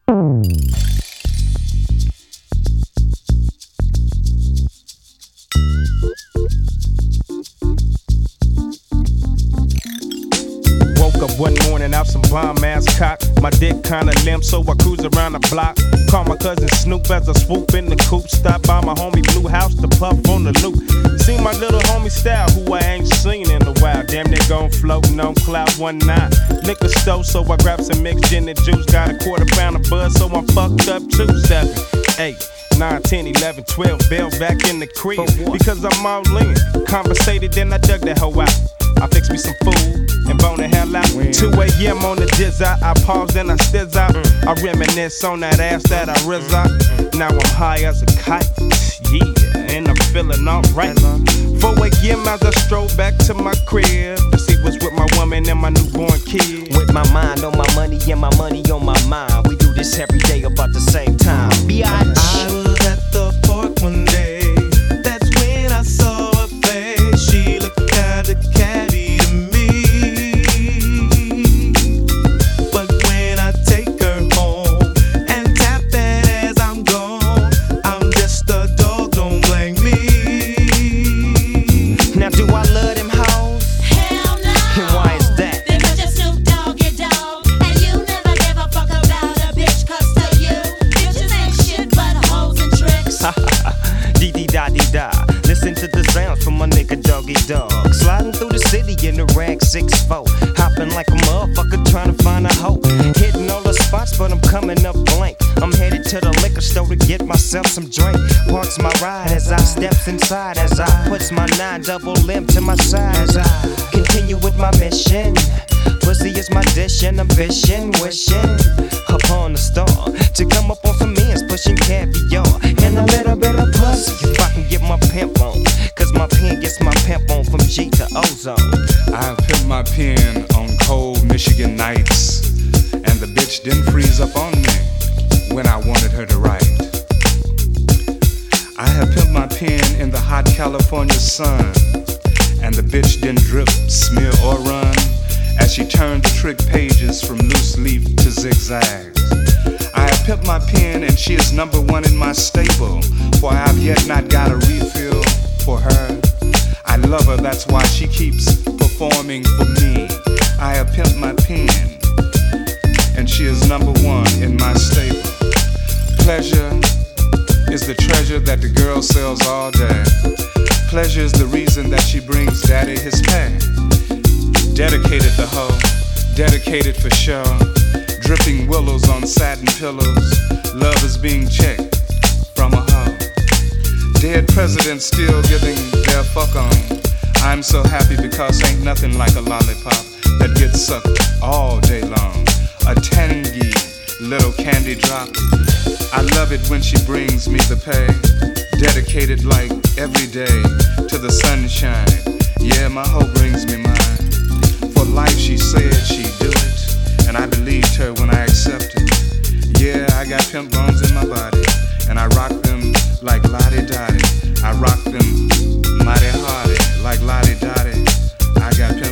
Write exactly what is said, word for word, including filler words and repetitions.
Woke up one morning out some bomb ass cock. My dick kinda limp, so I cruise around the block. Call my cousin Snoop as I swoop in the coupe. Stop by my homie Blue House to puff on the loop. See my little homie Style, who I ain't seen in a while. Damn, they gon' floatin' on cloud one nine. Liquor store, so I grab some mixed gin and juice. Got a quarter pound of buzz, so I'm fucked up too. Seven, eight, nine, ten, eleven, twelve, bells back in the crib. Because I'm all in. Conversated, then I dug that hoe out. I fix me some food and bone the hell out. two a.m. on the jizz out. I pause and I stiz out. I reminisce on that ass that I rizz out. Now I'm high as a kite. Yeah, and I'm feeling alright. four a.m. as I stroll back to my crib to see what's with my woman and my newborn kid. With my mind on my money and my money on my mind. We do this every day about the same time. Biatch. I was at the park one day. That's when I saw her face. She looked kinda catty to me. But when I take her home and tap that ass, I'm gone. I'm just a dog, don't blame me. Now do I love them hoes? Hell no. And why is that? Because you're Snoop Dogg, your dog. And you never give a fuck about a bitch. Cause to you, bitches ain't shit but hoes and tricks. Dee dee da dee da. Listen to the sounds from my nigga Doggy Dog. Sliding through the city in the rag six four. Hopping like a motherfucker trying to find a hoe. Hitting all the spots, but I'm coming up blank. I'm headed to the liquor store to get myself some drink. Parks my ride as I steps inside. As I puts my nine double limb to my side. As I continue with my mission. Pussy is my dish and ambition. Wishing upon the star to come up on some ends, pushing caviar and a little bit of pussy. If I can get my pimp on, cause my pen gets my pimp on from G to Ozone. I've pimped my pen on cold Michigan nights, and the bitch didn't freeze up on me when I wanted her to write. I have pimped my pen in the hot California sun, and the bitch didn't drip, smear, or run as she turned the trick pages from loose leaf to zigzags. I have pimped my pen and she is number one in my stable, for I have yet not got a refill for her. I love her, that's why she keeps performing for me. I have pimped my pen and she is number one in my stable. Pleasure is the treasure that the girl sells all day. Pleasure is the reason that she brings daddy his pay. Dedicated the hoe, dedicated for show. Dripping willows on satin pillows. Love is being checked from a hoe. Dead presidents still giving their fuck on. I'm so happy because ain't nothing like a lollipop that gets sucked all day long. A tangy little candy drop. I love it when she brings me the pay. Dedicated like every day to the sunshine. Yeah, my hoe brings me mine. For life she said she'd do it, and I believed her when I accepted. Yeah, I got pimp bones in my body, and I rock them like Lottie Dottie. I rock them mighty hardy like Lottie Dottie. I got pimp